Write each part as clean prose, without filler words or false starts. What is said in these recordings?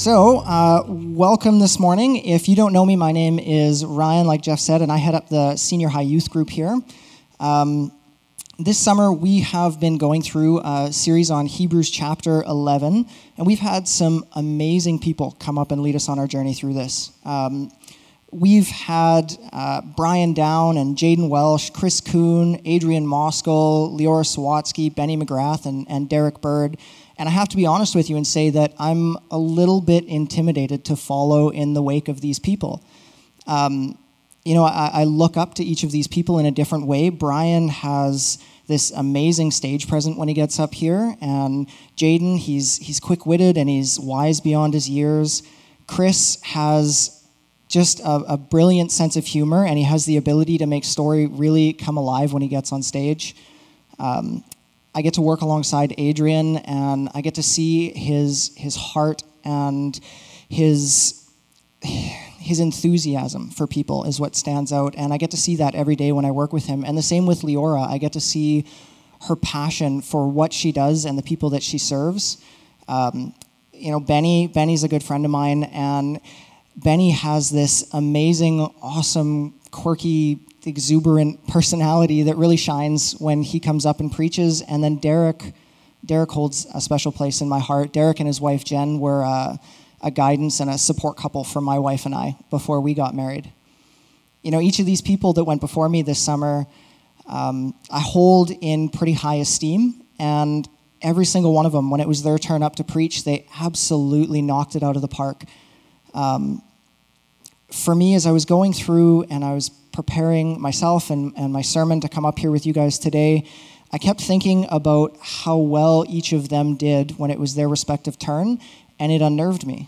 Welcome this morning. If you don't know me, my name is Ryan, like Jeff said, and I head up the senior high youth group here. This summer, we have been going through a series on Hebrews chapter 11, and we've had some amazing people come up and lead us on our journey through this. We've had Brian Down and Jaden Welsh, Chris Kuhn, Adrian Moskal, Leora Sawatsky, Benny McGrath, and Derek Bird. And I have to be honest with you and say that I'm a little bit intimidated to follow in the wake of these people. I look up to each of these people in a different way. Brian has this amazing stage presence when he gets up here, and Jaden, he's quick-witted and he's wise beyond his years. Chris has just a brilliant sense of humor, and he has the ability to make story really come alive when he gets on stage. I get to work alongside Adrian, and I get to see his heart and his enthusiasm for people is what stands out, and I get to see that every day when I work with him. And the same with Leora. I get to see her passion for what she does and the people that she serves. Benny's a good friend of mine, and Benny has this amazing, awesome, quirky, exuberant personality that really shines when he comes up and preaches. And then Derek holds a special place in my heart. Derek and his wife Jen were a guidance and a support couple for my wife and I before we got married. Each of these people that went before me this summer, I hold in pretty high esteem, and every single one of them, when it was their turn up to preach, they absolutely knocked it out of the park. For me, as I was going through and I was preparing myself and my sermon to come up here with you guys today, I kept thinking about how well each of them did when it was their respective turn, and it unnerved me.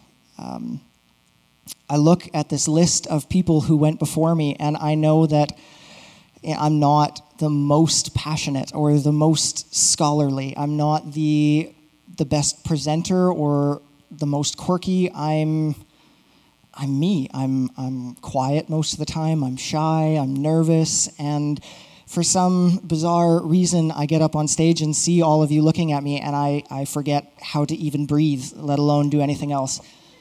I look at this list of people who went before me, and I know that I'm not the most passionate or the most scholarly. I'm not the best presenter or the most quirky. I'm me. I'm quiet most of the time. I'm shy. I'm nervous. And for some bizarre reason, I get up on stage and see all of you looking at me, and I forget how to even breathe, let alone do anything else.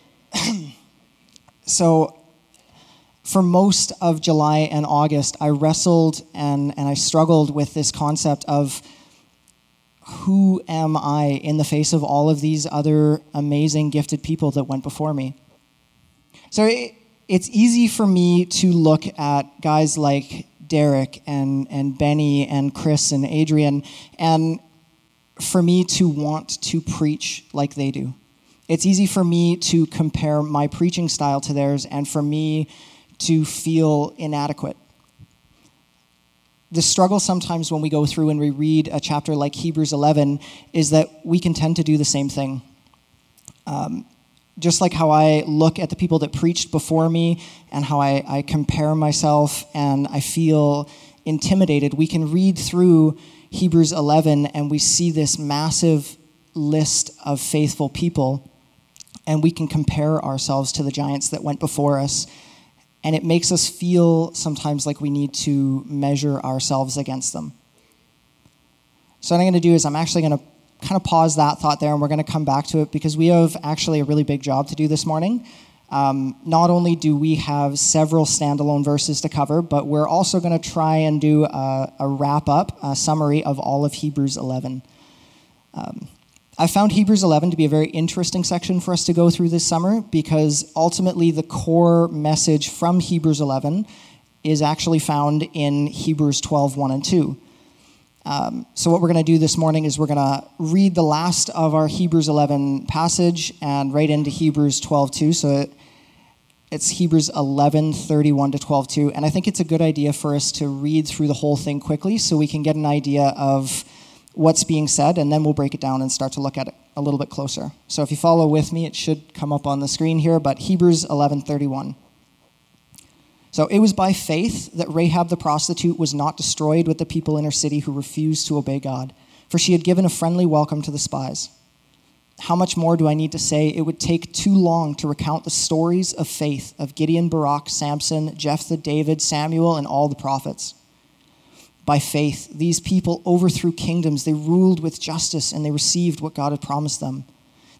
So for most of July and August, I wrestled and I struggled with this concept of who am I in the face of all of these other amazing, gifted people that went before me. So it's easy for me to look at guys like Derek and Benny and Chris and Adrian, and for me to want to preach like they do. It's easy for me to compare my preaching style to theirs, and for me to feel inadequate. The struggle sometimes when we go through and we read a chapter like Hebrews 11 is that we can tend to do the same thing. Just like how I look at the people that preached before me and how I compare myself and I feel intimidated, we can read through Hebrews 11 and we see this massive list of faithful people, and we can compare ourselves to the giants that went before us, and it makes us feel sometimes like we need to measure ourselves against them. So what I'm going to do is I'm actually going to kind of pause that thought there, and we're going to come back to it because we have actually a really big job to do this morning. Not only do we have several standalone verses to cover, but we're also going to try and do a wrap-up, a summary of all of Hebrews 11. I found Hebrews 11 to be a very interesting section for us to go through this summer because ultimately the core message from Hebrews 11 is actually found in Hebrews 12, 1 and 2. So what we're going to do this morning is we're going to read the last of our Hebrews 11 passage and right into Hebrews 12:2. So it's Hebrews 11, 31 to 12:2. And I think it's a good idea for us to read through the whole thing quickly so we can get an idea of what's being said, and then we'll break it down and start to look at it a little bit closer. So if you follow with me, it should come up on the screen here, but Hebrews 11:31. So it was by faith that Rahab the prostitute was not destroyed with the people in her city who refused to obey God, for she had given a friendly welcome to the spies. How much more do I need to say? It would take too long to recount the stories of faith of Gideon, Barak, Samson, Jephthah, David, Samuel, and all the prophets. By faith, these people overthrew kingdoms. They ruled with justice, and they received what God had promised them.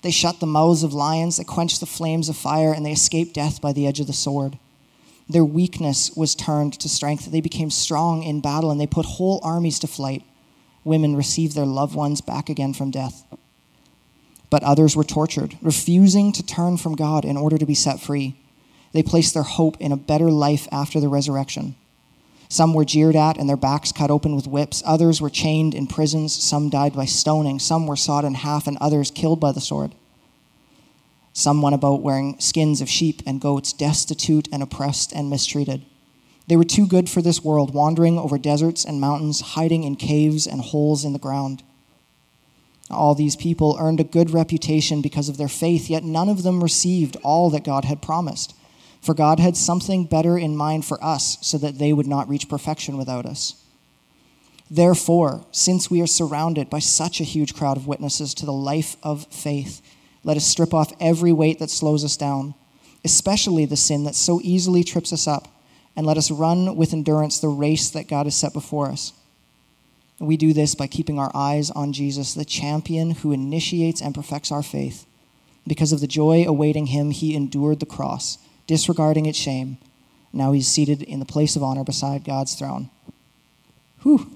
They shut the mouths of lions, they quenched the flames of fire, and they escaped death by the edge of the sword. Their weakness was turned to strength. They became strong in battle, and they put whole armies to flight. Women received their loved ones back again from death. But others were tortured, refusing to turn from God in order to be set free. They placed their hope in a better life after the resurrection. Some were jeered at and their backs cut open with whips. Others were chained in prisons. Some died by stoning. Some were sawed in half, and others killed by the sword. Some went about wearing skins of sheep and goats, destitute and oppressed and mistreated. They were too good for this world, wandering over deserts and mountains, hiding in caves and holes in the ground. All these people earned a good reputation because of their faith, yet none of them received all that God had promised. For God had something better in mind for us, so that they would not reach perfection without us. Therefore, since we are surrounded by such a huge crowd of witnesses to the life of faith, let us strip off every weight that slows us down, especially the sin that so easily trips us up, and let us run with endurance the race that God has set before us. We do this by keeping our eyes on Jesus, the champion who initiates and perfects our faith. Because of the joy awaiting him, he endured the cross, disregarding its shame. Now he's seated in the place of honor beside God's throne. Whew.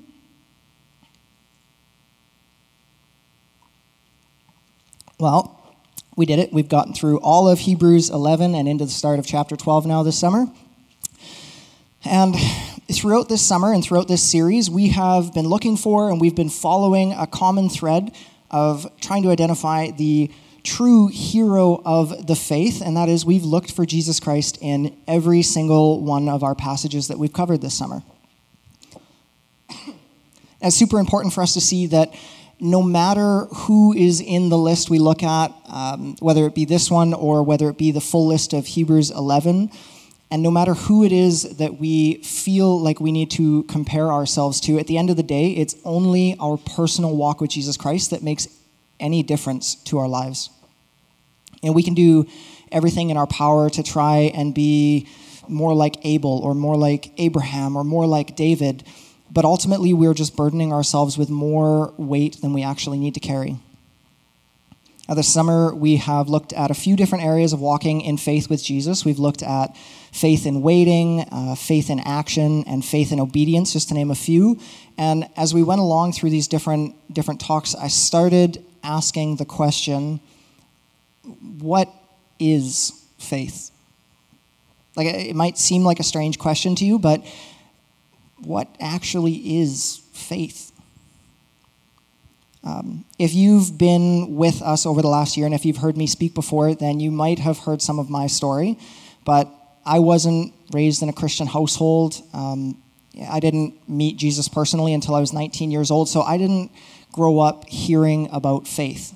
Well, we did it. We've gotten through all of Hebrews 11 and into the start of chapter 12 now this summer. And throughout this summer and throughout this series, we have been looking for and we've been following a common thread of trying to identify the true hero of the faith, and that is we've looked for Jesus Christ in every single one of our passages that we've covered this summer. It's super important for us to see that no matter who is in the list we look at, whether it be this one or whether it be the full list of Hebrews 11, and no matter who it is that we feel like we need to compare ourselves to, at the end of the day, it's only our personal walk with Jesus Christ that makes any difference to our lives. And we can do everything in our power to try and be more like Abel or more like Abraham or more like David, but ultimately we're just burdening ourselves with more weight than we actually need to carry. Now, this summer, we have looked at a few different areas of walking in faith with Jesus. We've looked at faith in waiting, faith in action, and faith in obedience, just to name a few. And as we went along through these different talks, I started asking the question, what is faith? Like, it might seem like a strange question to you, but what actually is faith? If you've been with us over the last year, and if you've heard me speak before, then you might have heard some of my story, but I wasn't raised in a Christian household. I didn't meet Jesus personally until I was 19 years old, so I didn't grow up hearing about faith.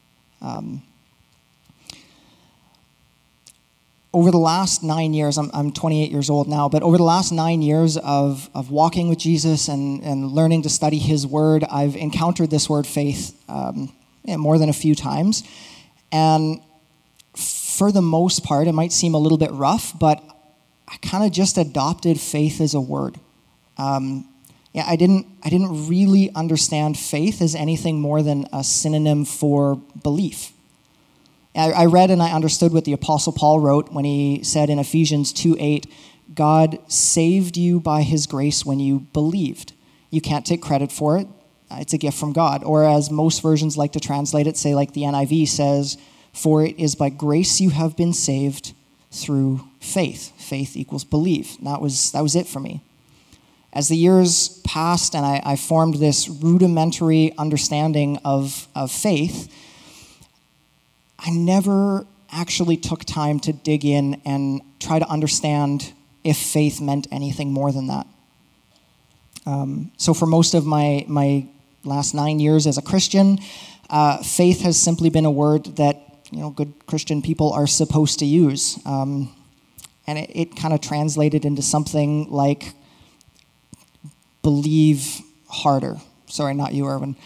Over the last 9 years, I'm 28 years old now, but over the last 9 years of walking with Jesus and learning to study his word, I've encountered this word faith more than a few times. And for the most part, it might seem a little bit rough, but I kind of just adopted faith as a word. I didn't really understand faith as anything more than a synonym for belief. I read and I understood what the Apostle Paul wrote when he said in Ephesians 2:8, God saved you by his grace when you believed. You can't take credit for it. It's a gift from God. Or as most versions like to translate it, say like the NIV says, for it is by grace you have been saved through faith. Faith equals belief. And that was it for me. As the years passed and I formed this rudimentary understanding of faith, I never actually took time to dig in and try to understand if faith meant anything more than that. So for most of my last 9 years as a Christian, faith has simply been a word that good Christian people are supposed to use. And it kind of translated into something like believe harder. Sorry, not you, Erwin.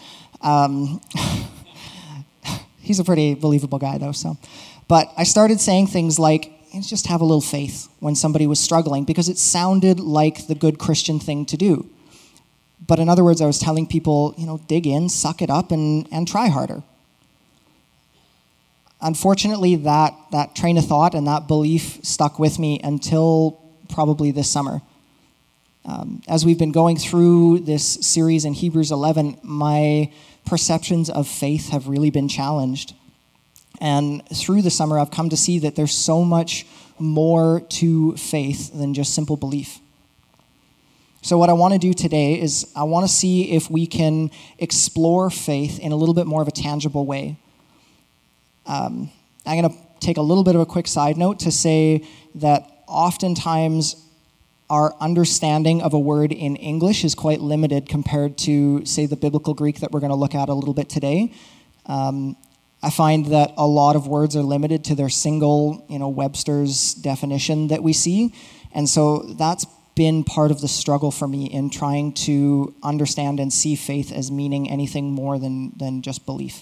He's a pretty believable guy, though. But I started saying things like, just have a little faith when somebody was struggling, because it sounded like the good Christian thing to do. But in other words, I was telling people, dig in, suck it up, and try harder. Unfortunately, that train of thought and that belief stuck with me until probably this summer. As we've been going through this series in Hebrews 11, my perceptions of faith have really been challenged. And through the summer, I've come to see that there's so much more to faith than just simple belief. So what I want to do today is I want to see if we can explore faith in a little bit more of a tangible way. I'm going to take a little bit of a quick side note to say that oftentimes our understanding of a word in English is quite limited compared to, say, the biblical Greek that we're going to look at a little bit today. I find that a lot of words are limited to their single, Webster's definition that we see. And so that's been part of the struggle for me in trying to understand and see faith as meaning anything more than just belief.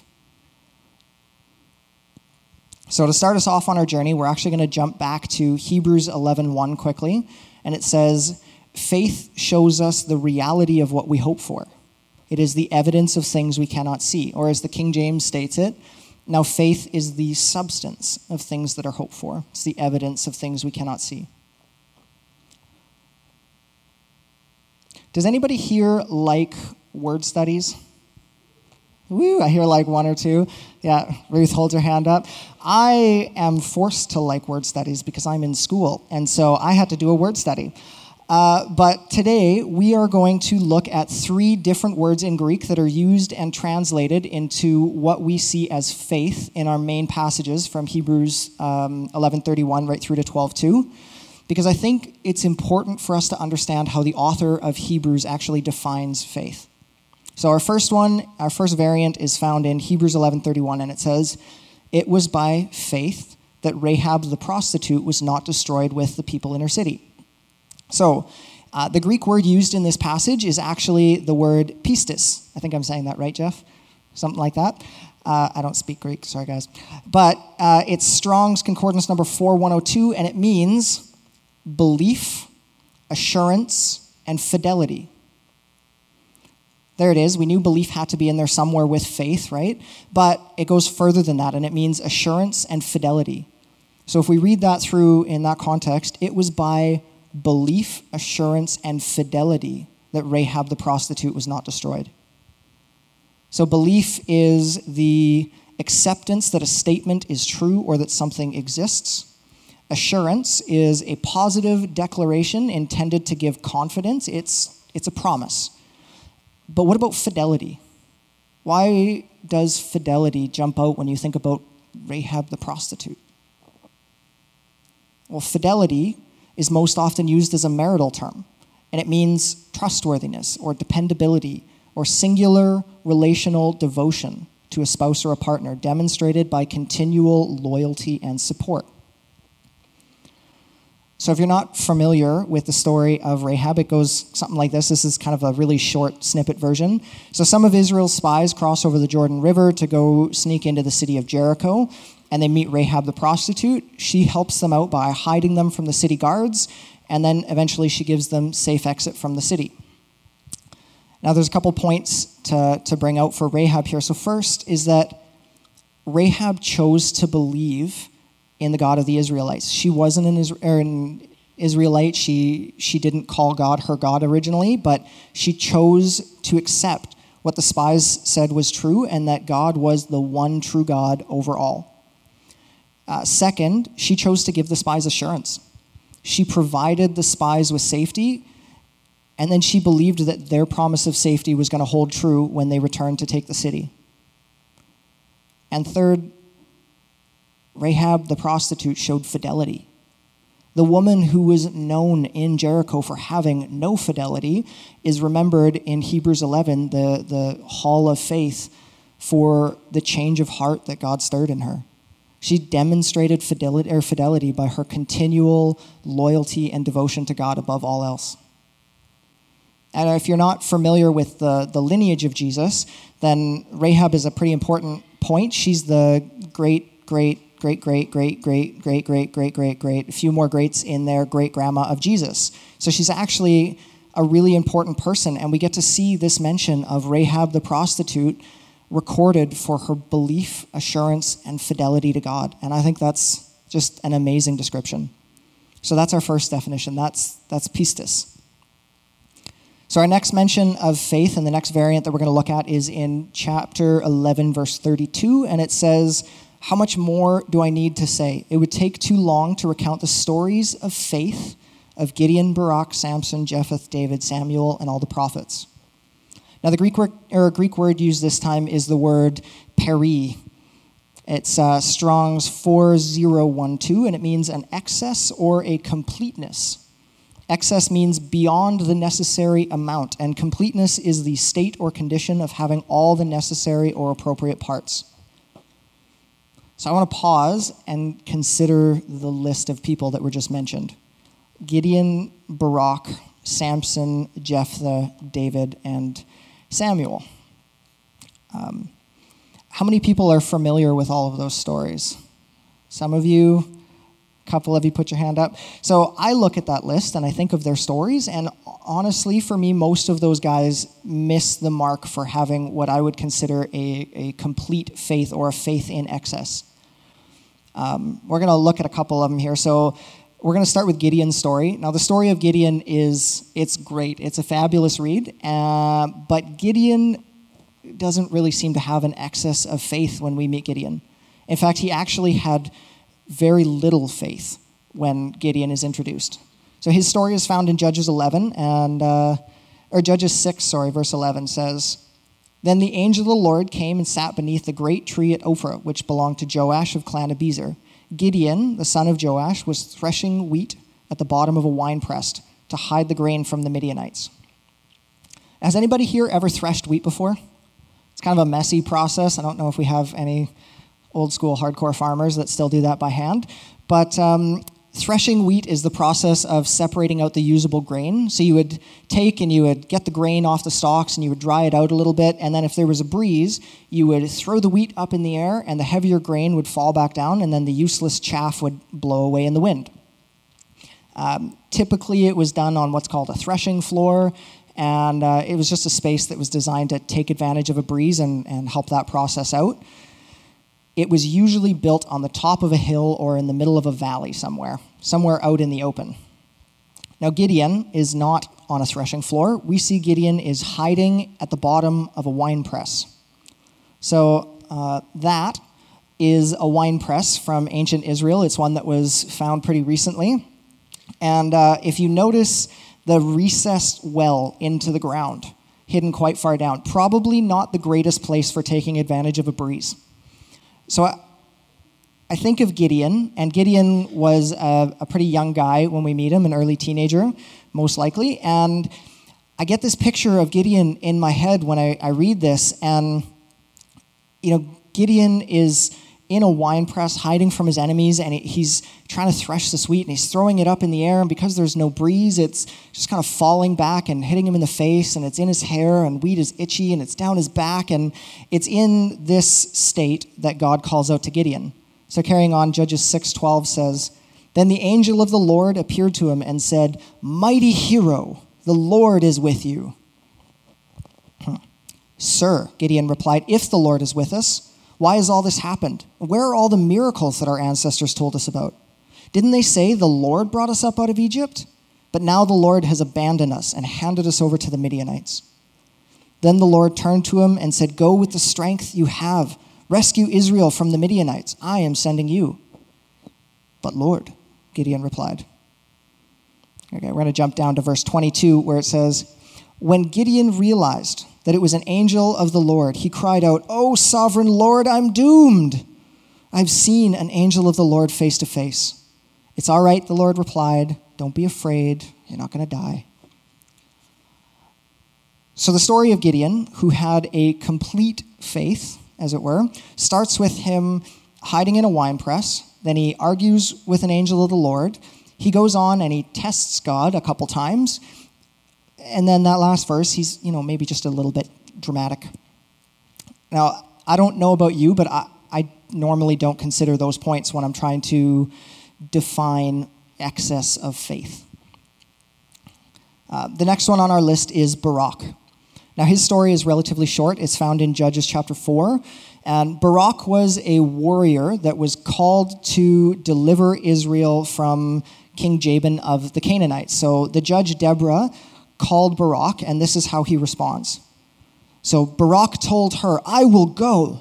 So to start us off on our journey, we're actually going to jump back to Hebrews 11:1 quickly. And it says, faith shows us the reality of what we hope for. It is the evidence of things we cannot see. Or as the King James states it, now faith is the substance of things that are hoped for. It's the evidence of things we cannot see. Does anybody here like word studies? Woo, I hear like one or two. Yeah, Ruth holds her hand up. I am forced to like word studies because I'm in school, and so I had to do a word study. But today, we are going to look at 3 different words in Greek that are used and translated into what we see as faith in our main passages from Hebrews 11:31 right through to 12:2. Because I think it's important for us to understand how the author of Hebrews actually defines faith. So our first variant is found in Hebrews 11:31, and it says, "It was by faith that Rahab the prostitute was not destroyed with the people in her city." So the Greek word used in this passage is actually the word pistis. I think I'm saying that right, Jeff? Something like that. I don't speak Greek, sorry guys. But it's Strong's Concordance number 4102, and it means belief, assurance, and fidelity. There it is. We knew belief had to be in there somewhere with faith, right? But it goes further than that, and it means assurance and fidelity. So if we read that through in that context, it was by belief, assurance, and fidelity that Rahab the prostitute was not destroyed. So belief is the acceptance that a statement is true or that something exists. Assurance is a positive declaration intended to give confidence. It's a promise. But what about fidelity? Why does fidelity jump out when you think about Rahab the prostitute? Well, fidelity is most often used as a marital term, and it means trustworthiness or dependability or singular relational devotion to a spouse or a partner demonstrated by continual loyalty and support. So if you're not familiar with the story of Rahab, it goes something like this. This is kind of a really short snippet version. So some of Israel's spies cross over the Jordan River to go sneak into the city of Jericho, and they meet Rahab the prostitute. She helps them out by hiding them from the city guards, and then eventually she gives them safe exit from the city. Now there's a couple points to bring out for Rahab here. So first is that Rahab chose to believe in the God of the Israelites. She wasn't an Israelite. She didn't call God her God originally, but she chose to accept what the spies said was true and that God was the one true God over all. Second, she chose to give the spies assurance. She provided the spies with safety, and then she believed that their promise of safety was going to hold true when they returned to take the city. And third, Rahab the prostitute showed fidelity. The woman who was known in Jericho for having no fidelity is remembered in Hebrews 11, the hall of faith, for the change of heart that God stirred in her. She demonstrated fidelity by her continual loyalty and devotion to God above all else. And if you're not familiar with the lineage of Jesus, then Rahab is a pretty important point. She's the great, a few more greats in there, great-grandma of Jesus. So she's actually a really important person, and we get to see this mention of Rahab the prostitute recorded for her belief, assurance, and fidelity to God. And I think that's just an amazing description. So that's our first definition. That's pistis. So our next mention of faith and the next variant that we're going to look at is in chapter 11, verse 32, and it says, "How much more do I need to say? It would take too long to recount the stories of faith of Gideon, Barak, Samson, Jephthah, David, Samuel, and all the prophets." Now the Greek word used this time is the word peri. It's Strong's 4012, and it means an excess or a completeness. Excess means beyond the necessary amount, and completeness is the state or condition of having all the necessary or appropriate parts. So I want to pause and consider the list of people that were just mentioned. Gideon, Barak, Samson, Jephthah, David, and Samuel. How many people are familiar with all of those stories? Some of you, a couple of you put your hand up. So I look at that list and I think of their stories, and honestly, for me, most of those guys miss the mark for having what I would consider a complete faith or a faith in excess. We're going to look at a couple of them here. So we're going to start with Gideon's story. Now, the story of Gideon it's great. It's a fabulous read, but Gideon doesn't really seem to have an excess of faith when we meet Gideon. In fact, he actually had very little faith when Gideon is introduced. So his story is found in Judges 11, or Judges 6, verse 11 says, "Then the angel of the Lord came and sat beneath the great tree at Ophrah, which belonged to Joash of clan Abiezer. Gideon, the son of Joash, was threshing wheat at the bottom of a winepress to hide the grain from the Midianites." Has anybody here ever threshed wheat before? It's kind of a messy process. I don't know if we have any old school hardcore farmers that still do that by hand. But threshing wheat is the process of separating out the usable grain. So you would take and you would get the grain off the stalks and you would dry it out a little bit. And then if there was a breeze, you would throw the wheat up in the air and the heavier grain would fall back down, and then the useless chaff would blow away in the wind. Typically, it was done on what's called a threshing floor. And it was just a space that was designed to take advantage of a breeze and help that process out. It was usually built on the top of a hill or in the middle of a valley somewhere out in the open. Now, Gideon is not on a threshing floor. We see Gideon is hiding at the bottom of a wine press. So that is a wine press from ancient Israel. It's one that was found pretty recently. And if you notice the recessed well into the ground, hidden quite far down, probably not the greatest place for taking advantage of a breeze. So I think of Gideon, and Gideon was a pretty young guy when we meet him, an early teenager, most likely, and I get this picture of Gideon in my head when I read this, and Gideon is in a wine press, hiding from his enemies, and he's trying to thresh this wheat, and he's throwing it up in the air, and because there's no breeze, it's just kind of falling back and hitting him in the face, and it's in his hair, and wheat is itchy, and it's down his back, and it's in this state that God calls out to Gideon. So carrying on, Judges 6:12 says, "Then the angel of the Lord appeared to him and said, 'Mighty hero, the Lord is with you.' 'Sir,' Gideon replied, 'if the Lord is with us, why has all this happened? Where are all the miracles that our ancestors told us about? Didn't they say the Lord brought us up out of Egypt? But now the Lord has abandoned us and handed us over to the Midianites.' Then the Lord turned to him and said, 'Go with the strength you have. Rescue Israel from the Midianites. I am sending you.' 'But Lord,' Gideon replied." Okay, we're going to jump down to verse 22 where it says, "When Gideon realized that it was an angel of the Lord, he cried out, 'O sovereign Lord, I'm doomed. I've seen an angel of the Lord face to face.' 'It's all right,' the Lord replied. 'Don't be afraid. You're not going to die.'" So the story of Gideon, who had a complete faith, as it were, starts with him hiding in a wine press. Then he argues with an angel of the Lord. He goes on and he tests God a couple times. And then that last verse, he's, maybe just a little bit dramatic. Now, I don't know about you, but I normally don't consider those points when I'm trying to define excess of faith. The next one on our list is Barak. Now, his story is relatively short. It's found in Judges chapter 4. And Barak was a warrior that was called to deliver Israel from King Jabin of the Canaanites. So the judge Deborah called Barak, and this is how he responds. So Barak told her, "I will go,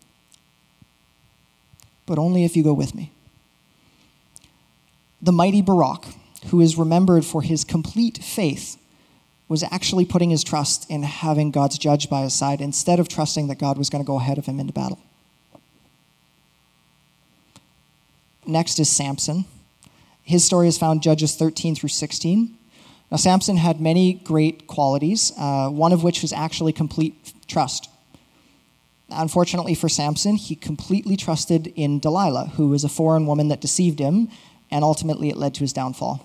but only if you go with me." The mighty Barak, who is remembered for his complete faith, was actually putting his trust in having God's judge by his side instead of trusting that God was going to go ahead of him into battle. Next is Samson. His story is found Judges 13 through 16. Now, Samson had many great qualities, one of which was actually complete trust. Unfortunately for Samson, he completely trusted in Delilah, who was a foreign woman that deceived him, and ultimately it led to his downfall.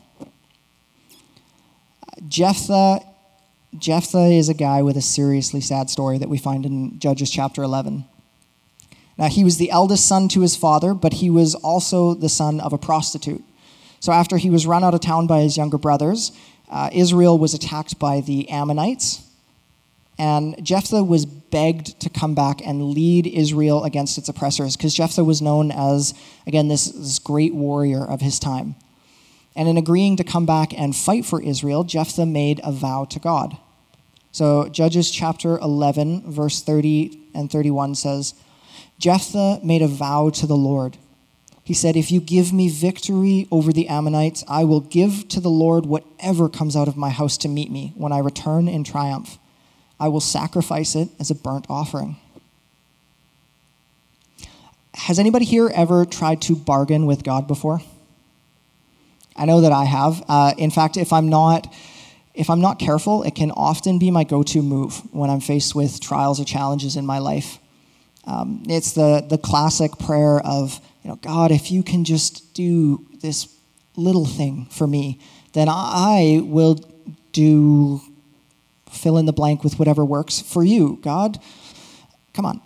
Jephthah is a guy with a seriously sad story that we find in Judges chapter 11. Now, he was the eldest son to his father, but he was also the son of a prostitute. So after he was run out of town by his younger brothers, Israel was attacked by the Ammonites, and Jephthah was begged to come back and lead Israel against its oppressors, because Jephthah was known as, again, this great warrior of his time. And in agreeing to come back and fight for Israel, Jephthah made a vow to God. So Judges chapter 11, verse 30 and 31 says, "Jephthah made a vow to the Lord. He said, 'If you give me victory over the Ammonites, I will give to the Lord whatever comes out of my house to meet me when I return in triumph. I will sacrifice it as a burnt offering.'" Has anybody here ever tried to bargain with God before? I know that I have. In fact, if I'm not careful, it can often be my go-to move when I'm faced with trials or challenges in my life. It's the classic prayer of, God, if you can just do this little thing for me, then I will do fill in the blank with whatever works for you, God. Come on.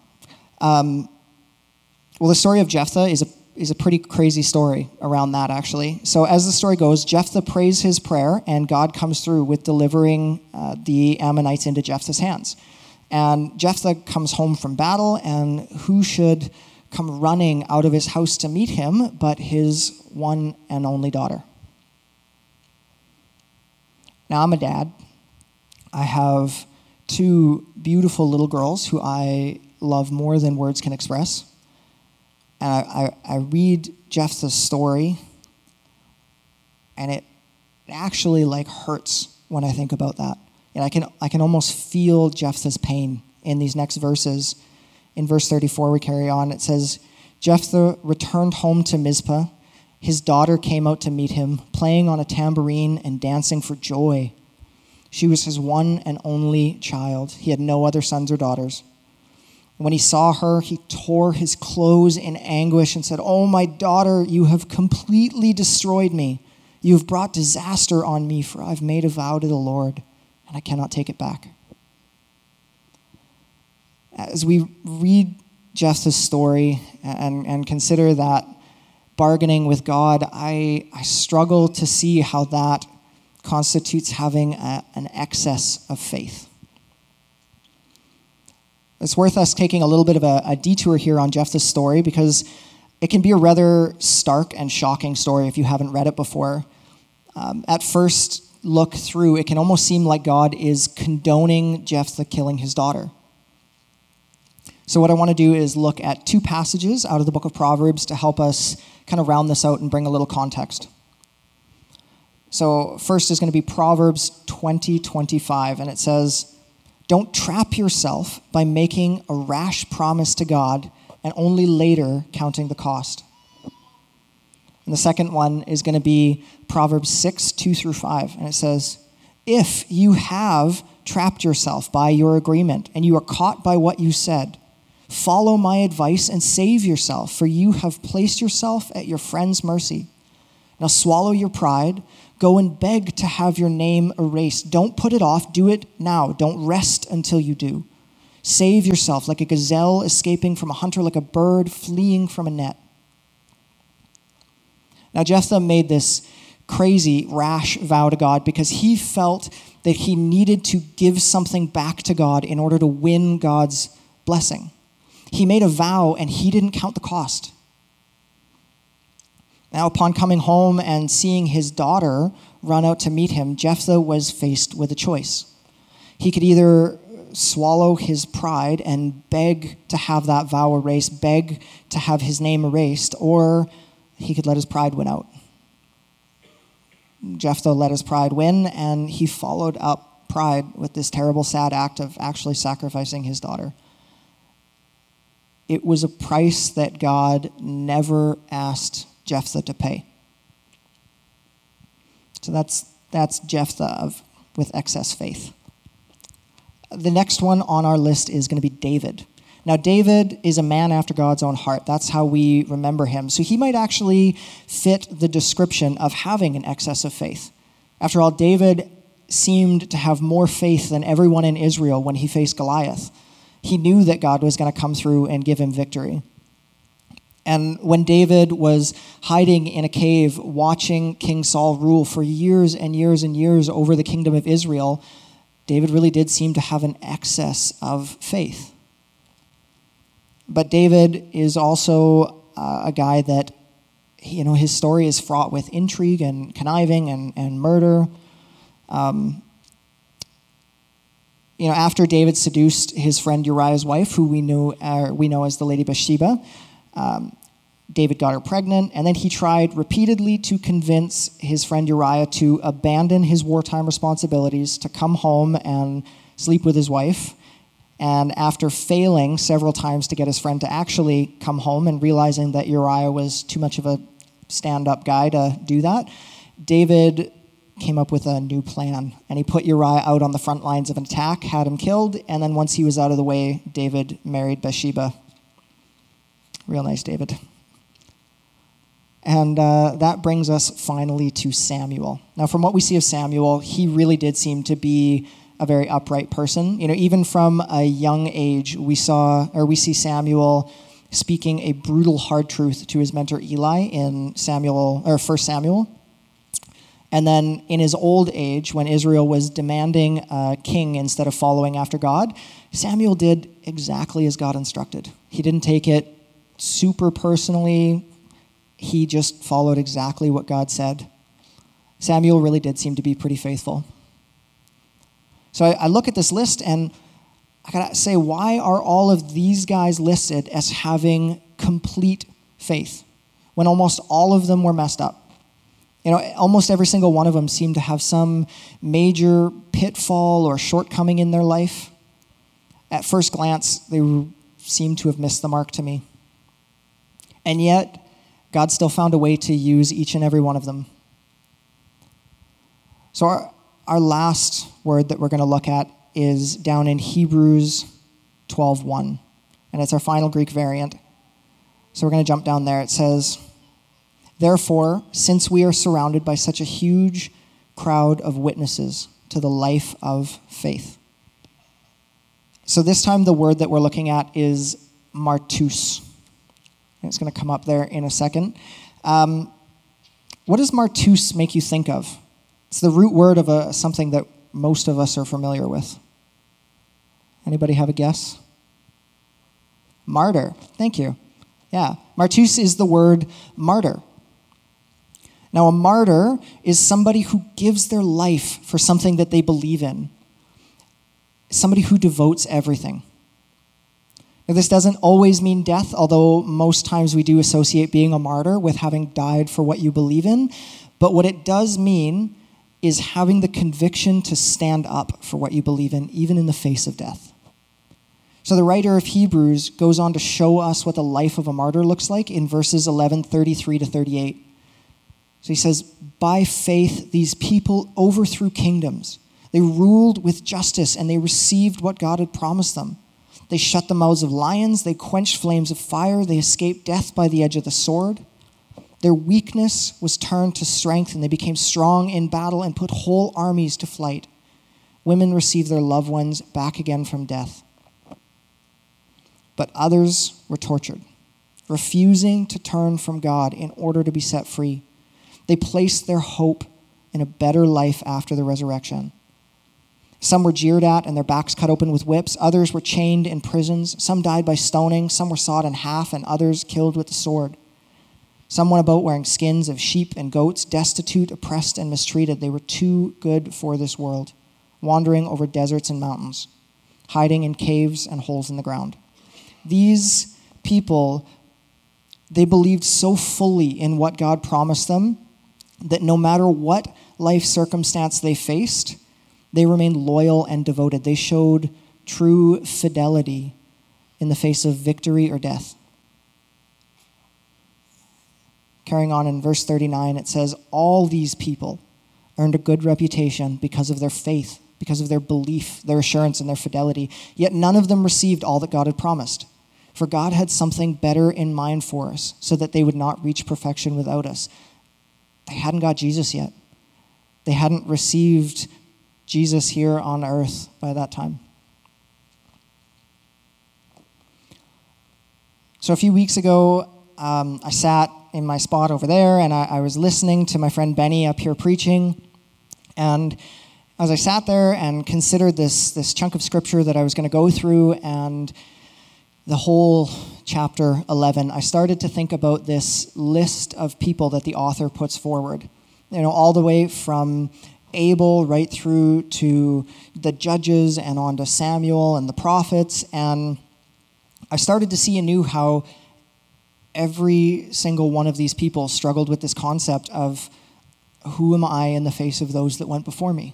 Well, the story of Jephthah is a pretty crazy story around that, actually. So as the story goes, Jephthah prays his prayer, and God comes through with delivering the Ammonites into Jephthah's hands. And Jephthah comes home from battle, and who should come running out of his house to meet him but his one and only daughter? Now, I'm a dad. I have two beautiful little girls who I love more than words can express. And I read Jephthah's story, and it actually hurts when I think about that. And I can almost feel Jephthah's pain in these next verses. In verse 34, we carry on. It says, "Jephthah returned home to Mizpah. His daughter came out to meet him, playing on a tambourine and dancing for joy. She was his one and only child. He had no other sons or daughters. When he saw her, he tore his clothes in anguish and said, 'Oh, my daughter, you have completely destroyed me. You have brought disaster on me, for I've made a vow to the Lord, and I cannot take it back.'" As we read Jephthah's story and consider that bargaining with God, I struggle to see how that constitutes having an excess of faith. It's worth us taking a little bit of a detour here on Jephthah's story, because it can be a rather stark and shocking story if you haven't read it before. At first look through, it can almost seem like God is condoning Jephthah killing his daughter. So what I want to do is look at two passages out of the book of Proverbs to help us kind of round this out and bring a little context. So first is going to be Proverbs 20:25, and it says, "Don't trap yourself by making a rash promise to God and only later counting the cost." And the second one is going to be Proverbs 6:2-5, and it says, "If you have trapped yourself by your agreement and you are caught by what you said, follow my advice and save yourself, for you have placed yourself at your friend's mercy. Now swallow your pride. Go and beg to have your name erased. Don't put it off. Do it now. Don't rest until you do. Save yourself like a gazelle escaping from a hunter, like a bird fleeing from a net." Now, Jephthah made this crazy, rash vow to God because he felt that he needed to give something back to God in order to win God's blessing. He made a vow and he didn't count the cost. Now, upon coming home and seeing his daughter run out to meet him, Jephthah was faced with a choice. He could either swallow his pride and beg to have that vow erased, beg to have his name erased, or he could let his pride win out. Jephthah let his pride win, and he followed up pride with this terrible, sad act of actually sacrificing his daughter. It was a price that God never asked Jephthah to pay. So that's Jephthah with excess faith. The next one on our list is going to be David. Now, David is a man after God's own heart. That's how we remember him. So he might actually fit the description of having an excess of faith. After all, David seemed to have more faith than everyone in Israel when he faced Goliath. He knew that God was going to come through and give him victory. And when David was hiding in a cave, watching King Saul rule for years and years and years over the kingdom of Israel, David really did seem to have an excess of faith. But David is also a guy that, his story is fraught with intrigue and conniving and murder. After David seduced his friend Uriah's wife, who we know as the Lady Bathsheba, David got her pregnant, and then he tried repeatedly to convince his friend Uriah to abandon his wartime responsibilities, to come home and sleep with his wife. And after failing several times to get his friend to actually come home and realizing that Uriah was too much of a stand-up guy to do that, David came up with a new plan. And he put Uriah out on the front lines of an attack, had him killed, and then once he was out of the way, David married Bathsheba. Real nice, David. And that brings us finally to Samuel. Now, from what we see of Samuel, he really did seem to be a very upright person. Even from a young age, we see Samuel speaking a brutal hard truth to his mentor Eli in 1 Samuel. And then in his old age, when Israel was demanding a king instead of following after God, Samuel did exactly as God instructed. He didn't take it super personally. He just followed exactly what God said. Samuel really did seem to be pretty faithful. So I look at this list and I gotta say, why are all of these guys listed as having complete faith when almost all of them were messed up? Almost every single one of them seemed to have some major pitfall or shortcoming in their life. At first glance, they seemed to have missed the mark to me. And yet, God still found a way to use each and every one of them. So our last word that we're going to look at is down in Hebrews 12:1, and it's our final Greek variant. So we're going to jump down there. It says, "Therefore, since we are surrounded by such a huge crowd of witnesses to the life of faith." So this time the word that we're looking at is martus. It's going to come up there in a second. What does martus make you think of? It's the root word of something that most of us are familiar with. Anybody have a guess? Martyr. Thank you. Yeah. Martus is the word martyr. Now, a martyr is somebody who gives their life for something that they believe in. Somebody who devotes everything. Now, this doesn't always mean death, although most times we do associate being a martyr with having died for what you believe in. But what it does mean is having the conviction to stand up for what you believe in, even in the face of death. So the writer of Hebrews goes on to show us what the life of a martyr looks like in verses 11:33 to 38. So he says, "By faith, these people overthrew kingdoms. They ruled with justice, and they received what God had promised them. They shut the mouths of lions. They quenched flames of fire. They escaped death by the edge of the sword. Their weakness was turned to strength, and they became strong in battle and put whole armies to flight. Women received their loved ones back again from death. But others were tortured, refusing to turn from God in order to be set free. They placed their hope in a better life after the resurrection. Some were jeered at and their backs cut open with whips. Others were chained in prisons. Some died by stoning. Some were sawed in half, and others killed with the sword. Some went about wearing skins of sheep and goats, destitute, oppressed, and mistreated. They were too good for this world, wandering over deserts and mountains, hiding in caves and holes in the ground. These people, they believed so fully in what God promised them that no matter what life circumstance they faced, they remained loyal and devoted. They showed true fidelity in the face of victory or death. Carrying on in verse 39, it says, all these people earned a good reputation because of their faith, because of their belief, their assurance, and their fidelity. Yet none of them received all that God had promised. For God had something better in mind for us, so that they would not reach perfection without us. They hadn't got Jesus yet. They hadn't received Jesus here on earth by that time. So a few weeks ago, I sat in my spot over there, and I was listening to my friend Benny up here preaching. And as I sat there and considered this chunk of scripture that I was going to go through and the whole chapter 11, I started to think about this list of people that the author puts forward. You know, all the way from Abel right through to the judges and on to Samuel and the prophets. And I started to see anew how every single one of these people struggled with this concept of, who am I in the face of those that went before me?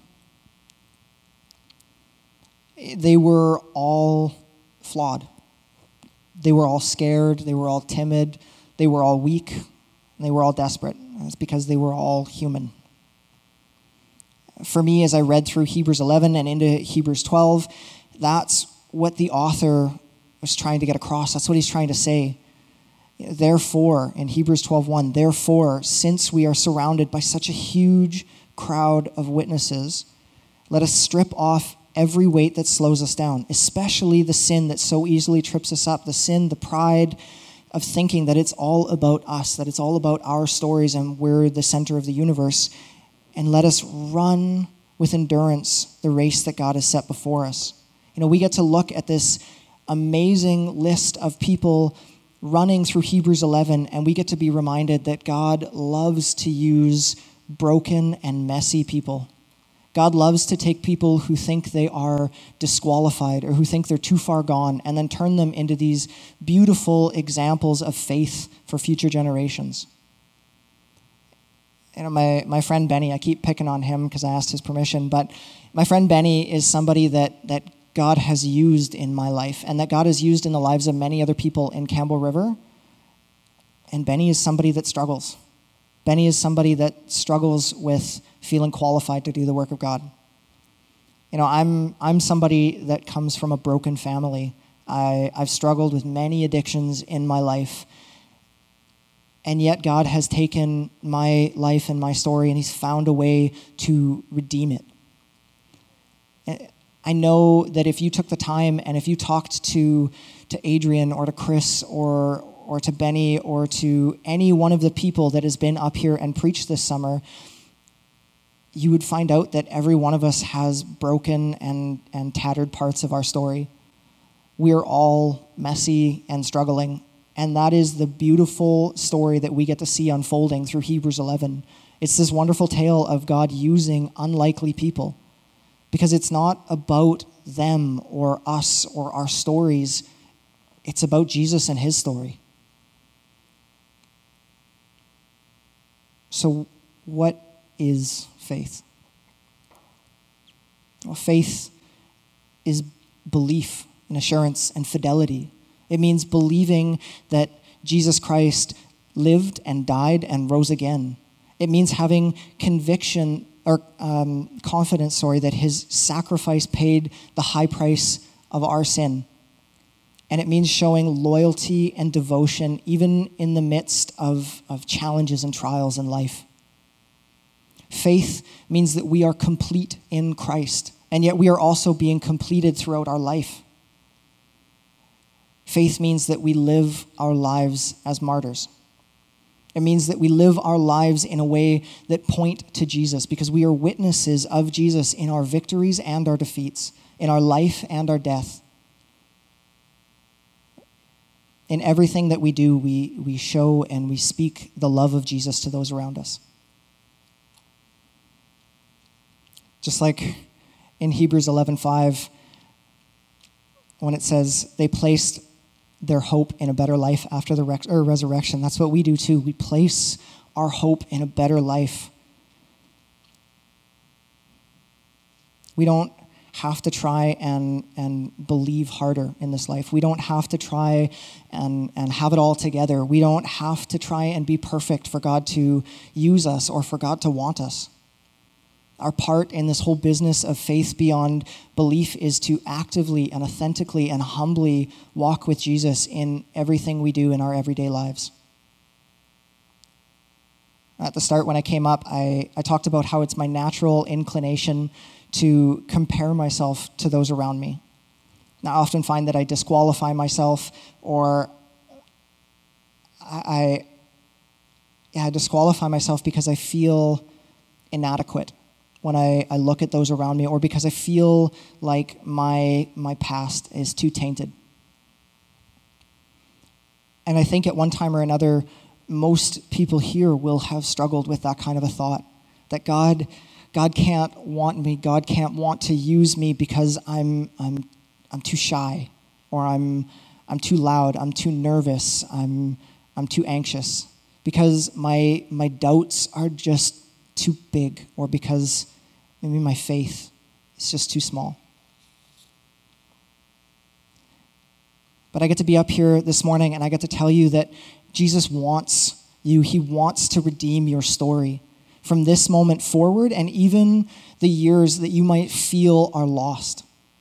They were all flawed. They were all scared. They were all timid. They were all weak. They were all desperate. It's because they were all human. For me, as I read through Hebrews 11 and into Hebrews 12, that's what the author was trying to get across. That's what he's trying to say. Therefore, in Hebrews 12:1, therefore, since we are surrounded by such a huge crowd of witnesses, let us strip off every weight that slows us down, especially the sin that so easily trips us up, the sin, the pride of thinking that it's all about us, that it's all about our stories and we're the center of the universe, and let us run with endurance the race that God has set before us. You know, we get to look at this amazing list of people running through Hebrews 11, and we get to be reminded that God loves to use broken and messy people. God loves to take people who think they are disqualified or who think they're too far gone and then turn them into these beautiful examples of faith for future generations. You know, my friend Benny, I keep picking on him because I asked his permission, but my friend Benny is somebody that God has used in my life and that God has used in the lives of many other people in Campbell River. And Benny is somebody that struggles. Benny is somebody that struggles with feeling qualified to do the work of God. You know, I'm somebody that comes from a broken family. I've struggled with many addictions in my life. And yet God has taken my life and my story and he's found a way to redeem it. I know that if you took the time and if you talked to Adrian or to Chris or to Benny or to any one of the people that has been up here and preached this summer, you would find out that every one of us has broken and tattered parts of our story. We're all messy and struggling. And that is the beautiful story that we get to see unfolding through Hebrews 11. It's this wonderful tale of God using unlikely people. Because it's not about them or us or our stories. It's about Jesus and his story. So what is faith? Well, faith is belief and assurance and fidelity. It means believing that Jesus Christ lived and died and rose again. It means having conviction or confidence, that his sacrifice paid the high price of our sin. And it means showing loyalty and devotion even in the midst of challenges and trials in life. Faith means that we are complete in Christ, and yet we are also being completed throughout our life. Faith means that we live our lives as martyrs. It means that we live our lives in a way that point to Jesus, because we are witnesses of Jesus in our victories and our defeats, in our life and our death. In everything that we do, we show and we speak the love of Jesus to those around us. Just like in Hebrews 11:5, when it says they placed their hope in a better life after the resurrection. That's what we do too. We place our hope in a better life. We don't have to try and believe harder in this life. We don't have to try and have it all together. We don't have to try and be perfect for God to use us or for God to want us. Our part in this whole business of faith beyond belief is to actively and authentically and humbly walk with Jesus in everything we do in our everyday lives. At the start, when I came up, I talked about how it's my natural inclination to compare myself to those around me. Now, I often find that I disqualify myself, or I disqualify myself because I feel inadequate when I look at those around me, or because I feel like my past is too tainted. And I think at one time or another, most people here will have struggled with that kind of a thought, that God can't want me, God can't want to use me because I'm too shy, or I'm too loud, I'm too nervous, I'm too anxious, because my doubts are just too big, or because maybe my faith is just too small. But I get to be up here this morning and I get to tell you that Jesus wants you. He wants to redeem your story from this moment forward, and even the years that you might feel are lost.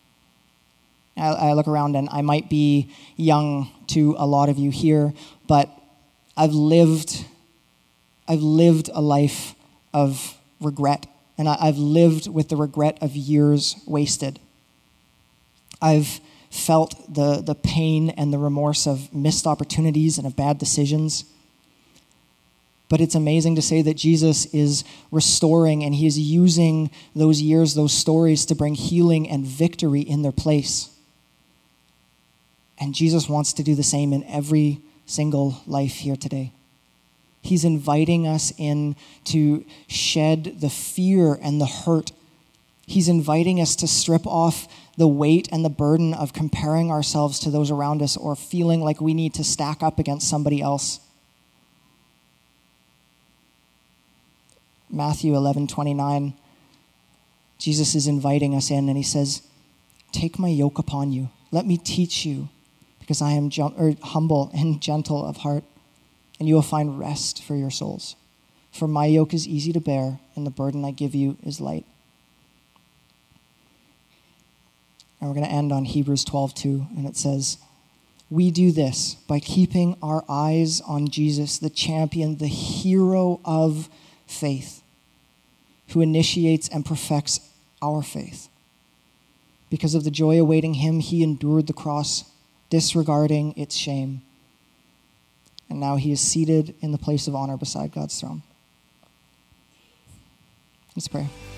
I look around and I might be young to a lot of you here, but I've lived a life of regret, and I've lived with the regret of years wasted. I've felt the pain and the remorse of missed opportunities and of bad decisions. But it's amazing to say that Jesus is restoring, and he is using those years, those stories, to bring healing and victory in their place. And Jesus wants to do the same in every single life here today. He's inviting us in to shed the fear and the hurt. He's inviting us to strip off the weight and the burden of comparing ourselves to those around us, or feeling like we need to stack up against somebody else. Matthew 11:29, Jesus is inviting us in, and he says, "Take my yoke upon you. Let me teach you, because I am humble and gentle of heart, and you will find rest for your souls. For my yoke is easy to bear, and the burden I give you is light." And we're going to end on Hebrews 12:2, and it says, "We do this by keeping our eyes on Jesus, the champion, the hero of faith, who initiates and perfects our faith. Because of the joy awaiting him, he endured the cross, disregarding its shame. And now he is seated in the place of honor beside God's throne." Let's pray.